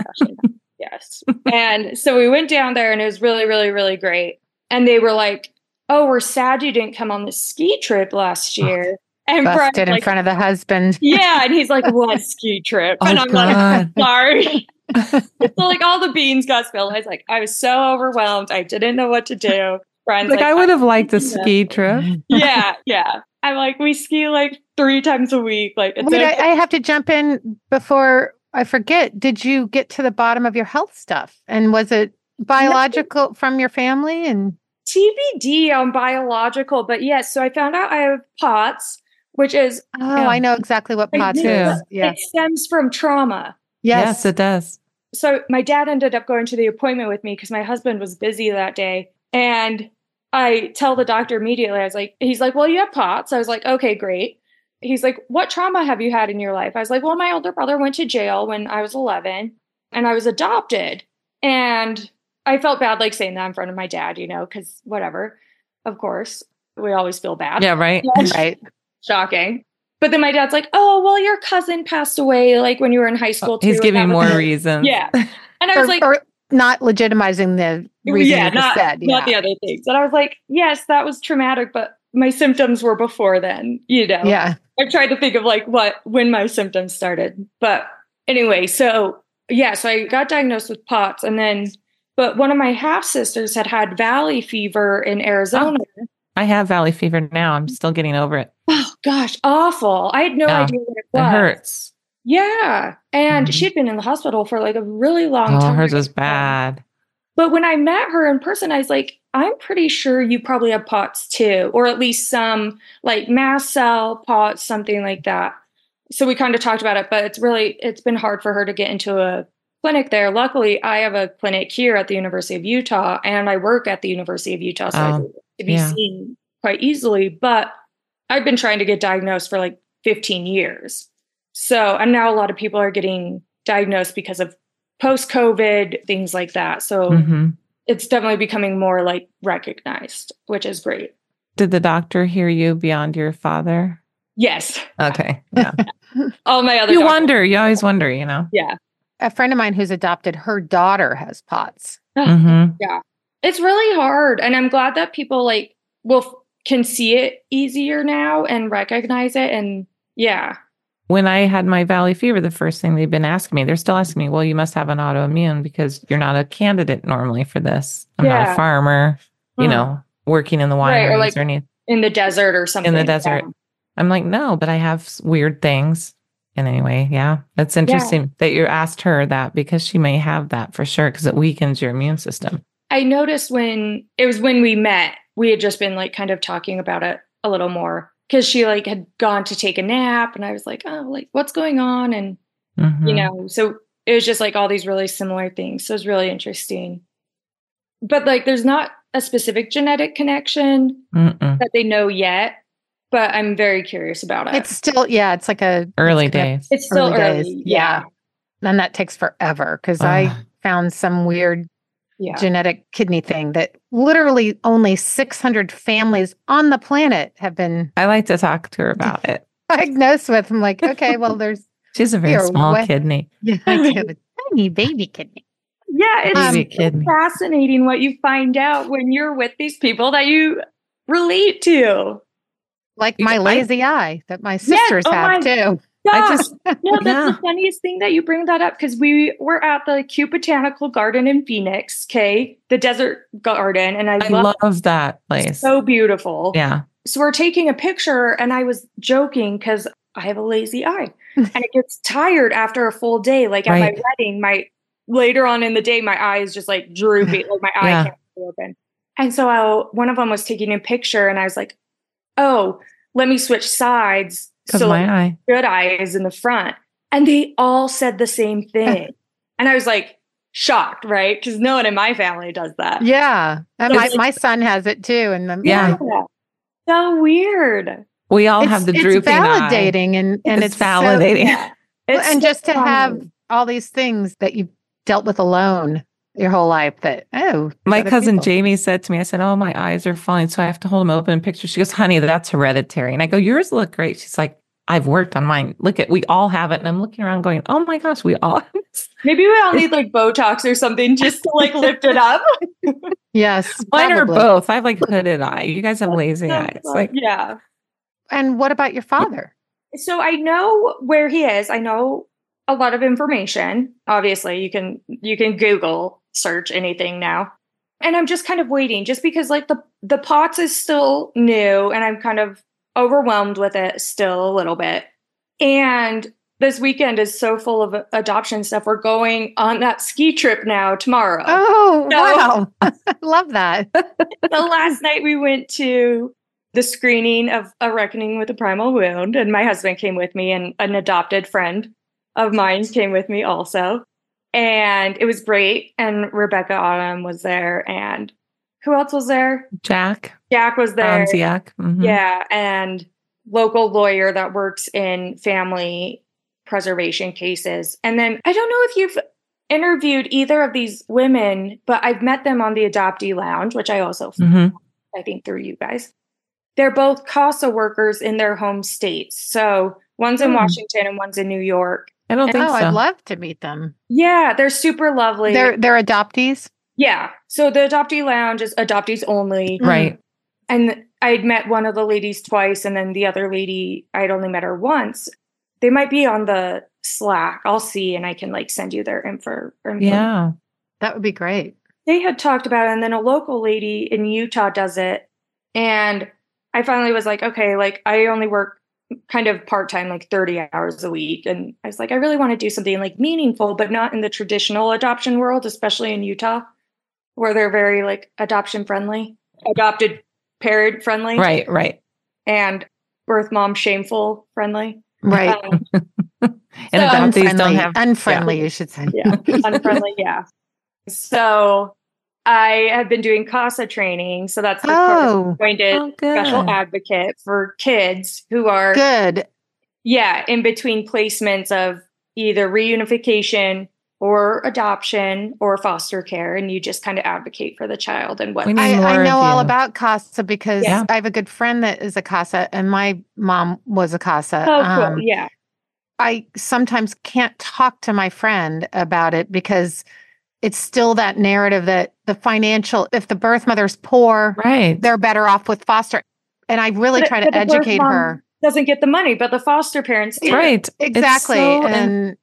Yes. And so we went down there and it was really, really, really great. And they were like, oh, we're sad you didn't come on the ski trip last year. And busted like, in front of the husband. Yeah. And he's like, what ski trip? Oh, and I'm God. like, sorry. So like all the beans got spilled. I was like, I was so overwhelmed. I didn't know what to do. Brian's Like I would have liked a ski trip. Yeah. Yeah. I'm like, we ski like 3 times a week. Like, it's Wait, okay. I have to jump in before I forget. Did you get to the bottom of your health stuff? And was it biological from your family? And TBD on biological, but yes. So I found out I have POTS, which is I know exactly what POTS is. Yeah. It stems from trauma. Yes, it does. So my dad ended up going to the appointment with me because my husband was busy that day. And I tell the doctor immediately, he's like, well, you have POTS. I was like, okay, great. He's like, what trauma have you had in your life? I was like, well, my older brother went to jail when I was 11 and I was adopted. And I felt bad like saying that in front of my dad, because whatever, of course, we always feel bad. Yeah, right. Right. Shocking. But then my dad's like, oh, well, your cousin passed away like when you were in high school too. He's giving more reasons. Yeah. And I was like, or not legitimizing the reason you just said. Not the other things. And I was like, yes, that was traumatic, but my symptoms were before then, Yeah. I tried to think of like when my symptoms started. But anyway, so I got diagnosed with POTS but one of my half sisters had valley fever in Arizona. Oh, I have valley fever now. I'm still getting over it. Oh gosh, awful. I had no idea what it was. It hurts. Yeah. And she'd been in the hospital for like a really long time. Oh, hers was bad. But when I met her in person, I was like, I'm pretty sure you probably have POTS too, or at least some like mast cell POTS, something like that. So we kind of talked about it, but it's been hard for her to get into a clinic there. Luckily, I have a clinic here at the University of Utah and I work at the University of Utah. So I get to be seen quite easily, but I've been trying to get diagnosed for like 15 years. So, and now a lot of people are getting diagnosed because of post-COVID, things like that. So it's definitely becoming more like recognized, which is great. Did the doctor hear you beyond your father? Yes. Okay. Yeah. All my other You always wonder, Yeah. A friend of mine who's adopted, her daughter has POTS. Yeah. It's really hard. And I'm glad that people can see it easier now and recognize it. And yeah. When I had my valley fever, the first thing they've been asking me, they're still asking me, well, you must have an autoimmune because you're not a candidate normally for this. I'm not a farmer, working in the wineries or anything. In the desert or something. In the desert. Yeah. I'm like, no, but I have weird things. And anyway, yeah, that's interesting that you asked her that because she may have that for sure because it weakens your immune system. I noticed when we met, we had just been like kind of talking about it a little more. Because she had gone to take a nap and I was like, oh, what's going on? And, so it was just like all these really similar things. So it was really interesting. But there's not a specific genetic connection that they know yet, but I'm very curious about it. It's still, it's like early days. It's still early. Yeah. And that takes forever because I found some weird genetic kidney thing that literally only 600 families on the planet have been. I like to talk to her about it. Diagnosed with. I'm like, okay, well, she's a very small kidney. Yeah, I have a tiny baby kidney. Yeah, it's fascinating what you find out when you're with these people that you relate to. Like my lazy eye that my sisters have too. That's the funniest thing that you bring that up because we were at the Kew Botanical Garden in Phoenix, the desert garden, and I love that place. So beautiful. Yeah. So we're taking a picture, and I was joking because I have a lazy eye, and it gets tired after a full day. Like at my wedding, later on in the day, my eye is just like droopy, like my eye can't be open. And so one of them was taking a picture, and I was like, "Oh, let me switch sides." So my eye. Good eye is in the front. And they all said the same thing. And I was like shocked, right? Because no one in my family does that. Yeah. And my son has it too. And so weird. We all have the drooping eye. It's validating and it's validating. And just to have all these things that you've dealt with alone your whole life my cousin Jamie said to me, I said, oh, my eyes are falling, so I have to hold them open in pictures. She goes, honey, that's hereditary. And I go, yours look great. She's like, I've worked on mine. We all have it. And I'm looking around going, oh my gosh, we all have this. Maybe we all need Botox or something just to lift it up. Yes. Mine are both. I have hooded eye. You guys have lazy eyes. Yeah. And what about your father? So I know where he is. I know a lot of information. Obviously, you can Google search anything now. And I'm just kind of waiting just because the POTS is still new and I'm kind of overwhelmed with it still a little bit. And this weekend is so full of adoption stuff. We're going on that ski trip now tomorrow. Oh, wow. I love that. The last night we went to the screening of A Reckoning with a Primal Wound, and my husband came with me, and an adopted friend of mine came with me also. And it was great. And Rebecca Autumn was there. And who else was there? Jack was there. Brownsiak. Mm-hmm. Yeah. And local lawyer that works in family preservation cases. And then I don't know if you've interviewed either of these women, but I've met them on the Adoptee Lounge, which I also, I think through you guys. They're both CASA workers in their home states. So one's in Washington and one's in New York. I don't think so. I'd love to meet them. Yeah, they're super lovely. They're adoptees? Yeah. So the Adoptee Lounge is adoptees only. Right. And I'd met one of the ladies twice, and then the other lady, I'd only met her once. They might be on the Slack. I'll see, and I can like send you their info. Yeah. That would be great. They had talked about it, and then a local lady in Utah does it. And I finally was like, okay, like I only work kind of part-time, like 30 hours a week. And I was like, I really want to do something like meaningful, but not in the traditional adoption world, especially in Utah, where they're very like adoption friendly, adopted parent friendly. Right. And birth mom shameful friendly. Right. And adoptees don't have unfriendly, you should say. Yeah. Unfriendly. Yeah. So I have been doing CASA training. So that's the appointed special advocate for kids who are good. Yeah. In between placements of either reunification or adoption or foster care. And you just kind of advocate for the child and what I know all about CASA because I have a good friend that is a CASA and my mom was a CASA. Oh, cool. Yeah. I sometimes can't talk to my friend about it because it's still that narrative that the financial, if the birth mother's poor, they're better off with foster. And I really try to educate her. Doesn't get the money, but the foster parents do. Right. Exactly. And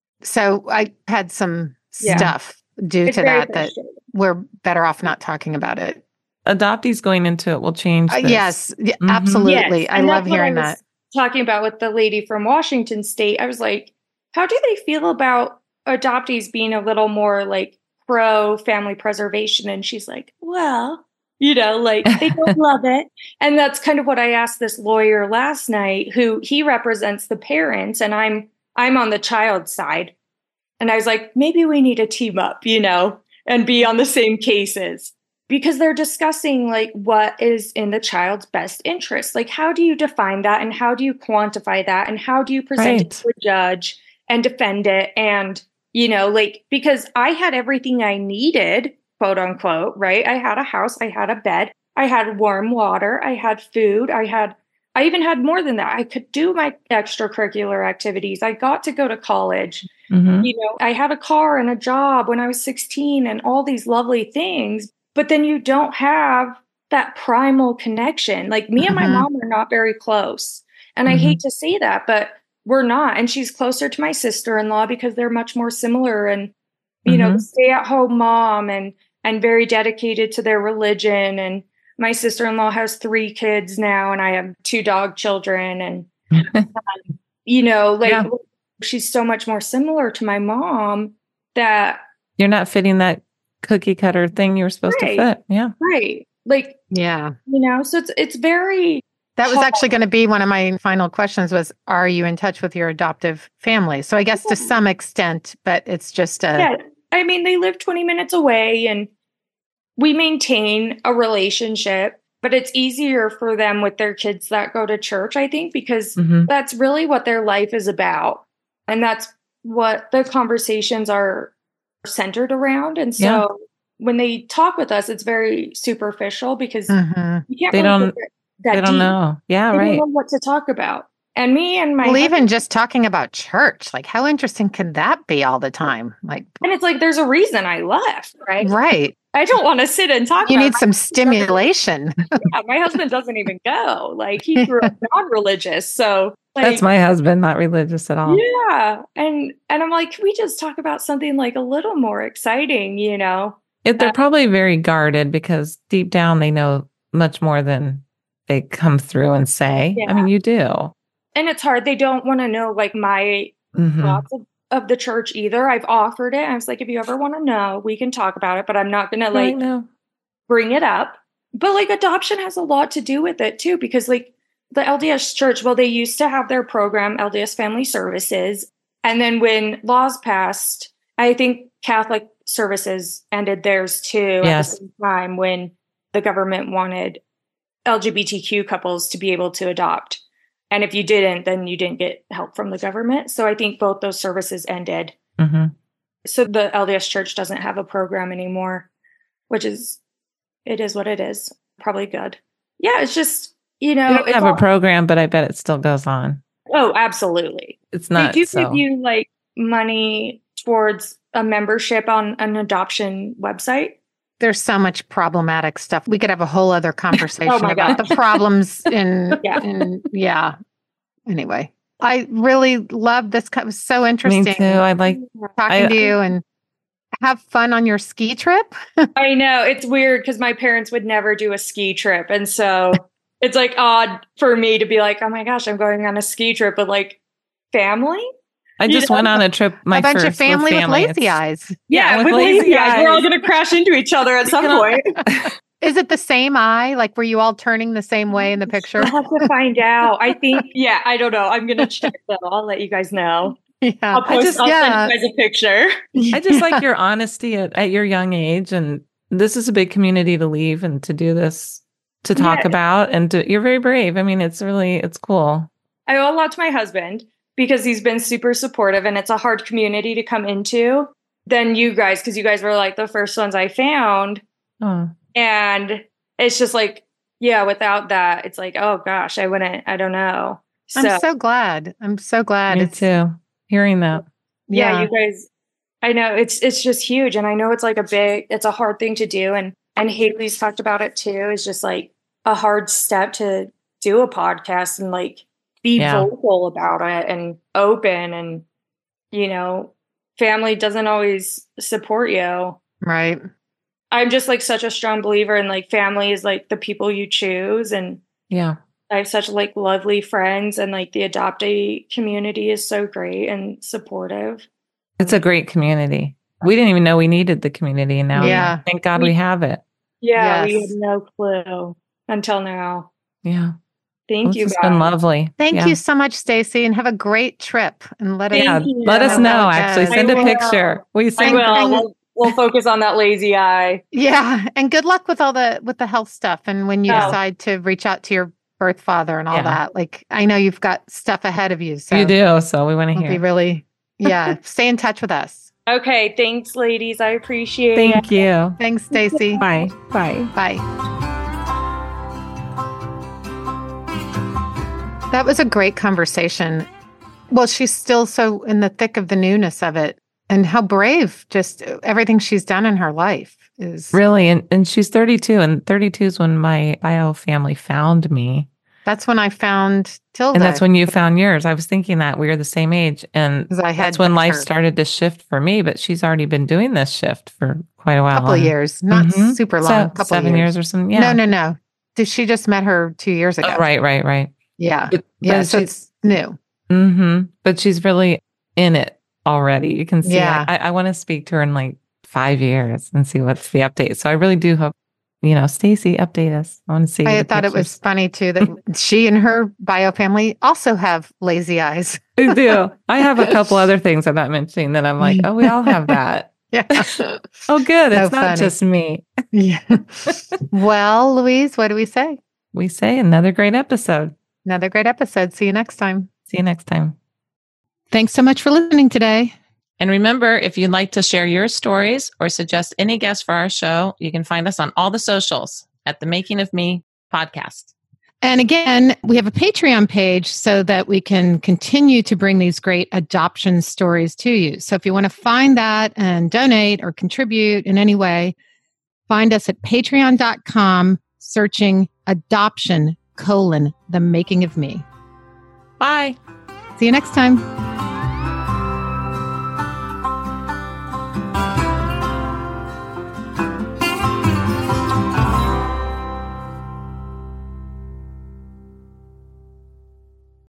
so I had some stuff due to that we're better off not talking about it. Adoptees going into it will change this. Yes, absolutely. Yes. I love hearing that. Talking about with the lady from Washington State, I was like, how do they feel about adoptees being a little more like pro family preservation? And she's like, well, you know, like they don't love it. And that's kind of what I asked this lawyer last night, who he represents the parents and I'm on the child's side. And I was like, maybe we need to team up, you know, and be on the same cases because they're discussing like what is in the child's best interest. Like, how do you define that? And how do you quantify that? And how do you present it to a judge and defend it? And, you know, like, because I had everything I needed, quote unquote, right? I had a house, I had a bed, I had warm water, I had food, I even had more than that. I could do my extracurricular activities. I got to go to college. Mm-hmm. You know, I had a car and a job when I was 16 and all these lovely things. But then you don't have that primal connection. Like me and my mom are not very close. And I hate to say that, but we're not. And she's closer to my sister-in-law because they're much more similar and, you know, stay-at-home mom and very dedicated to their religion. And my sister-in-law has 3 kids now, and I have 2 dog children. And, you know, like she's so much more similar to my mom that you're not fitting that cookie cutter thing you were supposed to fit. Yeah. Right. Like, yeah. You know, so it's very. That was actually going to be one of my final questions was, are you in touch with your adoptive family? So I guess to some extent, but it's just Yeah. I mean, they live 20 minutes away and we maintain a relationship, but it's easier for them with their kids that go to church, I think, because that's really what their life is about. And that's what the conversations are centered around. And so when they talk with us, it's very superficial because you can't they don't deep. know. Yeah, they right. don't know what to talk about. And me and my even just talking about church, like how interesting can that be all the time? Like, and it's like there's a reason I left, right? Right. I don't want to sit and talk. You need some stimulation. Yeah, my husband doesn't even go. Like he grew up non-religious, so like, that's my husband, not religious at all. Yeah, and I'm like, can we just talk about something like a little more exciting? You know, they're probably very guarded because deep down they know much more than they come through and say. Yeah. I mean, you do, and it's hard. They don't want to know like my thoughts of the church either. I've offered it. I was like, if you ever want to know, we can talk about it, but I'm not going to like bring it up. But like adoption has a lot to do with it too, because like the LDS church, well, they used to have their program, LDS Family Services. And then when laws passed I think Catholic services ended theirs too at the same time when the government wanted LGBTQ couples to be able to adopt. And if you didn't, then you didn't get help from the government. So I think both those services ended. Mm-hmm. So the LDS Church doesn't have a program anymore, which is, it is what it is. Probably good. Yeah, it's just, They don't have a program, but I bet it still goes on. Oh, absolutely. It's not. They do give you like money towards a membership on an adoption website. There's so much problematic stuff. We could have a whole other conversation about the problems in, Anyway, I really love this. It was so interesting. Me too. I like talking to you and have fun on your ski trip. I know. It's weird because my parents would never do a ski trip. And so it's like odd for me to be like, oh my gosh, I'm going on a ski trip with like family. I just went on a trip. A bunch of family with lazy eyes. Yeah, with lazy eyes. We're all going to crash into each other at some point. Is it the same eye? Like, were you all turning the same way in the picture? I'll have to find out. I think, I don't know. I'm going to check though. I'll let you guys know. Yeah. I'll send you guys a picture. I just like your honesty at your young age. And this is a big community to leave and to do this, to talk about. And you're very brave. I mean, it's cool. I owe a lot to my husband because he's been super supportive and it's a hard community to come into. Then you guys, because you guys were like the first ones I found. Oh. And it's just like, without that, it's like, oh gosh, I don't know. So, I'm so glad. Me too. Hearing that. Yeah, you guys, I know it's just huge. And I know it's like it's a hard thing to do. And Haley's talked about it too. It's just like a hard step to do a podcast and like be vocal about it and open and, family doesn't always support you. Right. I'm just like such a strong believer in like family is like the people you choose. And I have such like lovely friends and like the adoptee community is so great and supportive. It's a great community. We didn't even know we needed the community. And now thank God we have it. Yeah. We had no clue until now. Yeah. Thank you. It's been lovely. Thank you so much, Stacy, and have a great trip. And let us know. Actually, send a picture. I will. We'll focus on that lazy eye. Yeah, and good luck with all the health stuff. And when you decide to reach out to your birth father and all that, like I know you've got stuff ahead of you. So you do. So we want to hear. Be really, stay in touch with us. Okay, thanks, ladies. I appreciate it. Thank you. Thanks, Stacy. Bye. Bye. Bye. That was a great conversation. Well, she's still so in the thick of the newness of it and how brave just everything she's done in her life is. Really. And she's 32 and 32 is when my bio family found me. That's when I found Tilda. And that's when you found yours. I was thinking that we were the same age. And that's when life started to shift for me. But she's already been doing this shift for quite a while. A couple of years. Not super long. So, 7 years or something. Yeah. No. She just met her 2 years ago. Oh, right. Yeah. But so it's new. Mm-hmm. But she's really in it already. You can see. Yeah. I want to speak to her in like 5 years and see what's the update. So I really do hope, Stacy, update us. I want to see. I thought it was funny too that she and her bio family also have lazy eyes. They do. I have a couple other things I'm not mentioning that I'm like, oh, we all have that. Yeah. Oh, good. It's not just me. Yeah. Well, Louise, what do we say? We say another great episode. Another great episode. See you next time. See you next time. Thanks so much for listening today. And remember, if you'd like to share your stories or suggest any guests for our show, you can find us on all the socials at The Making of Me podcast. And again, we have a Patreon page so that we can continue to bring these great adoption stories to you. So if you want to find that and donate or contribute in any way, find us at patreon.com, searching adoption, The Making of Me. Bye. See you next time.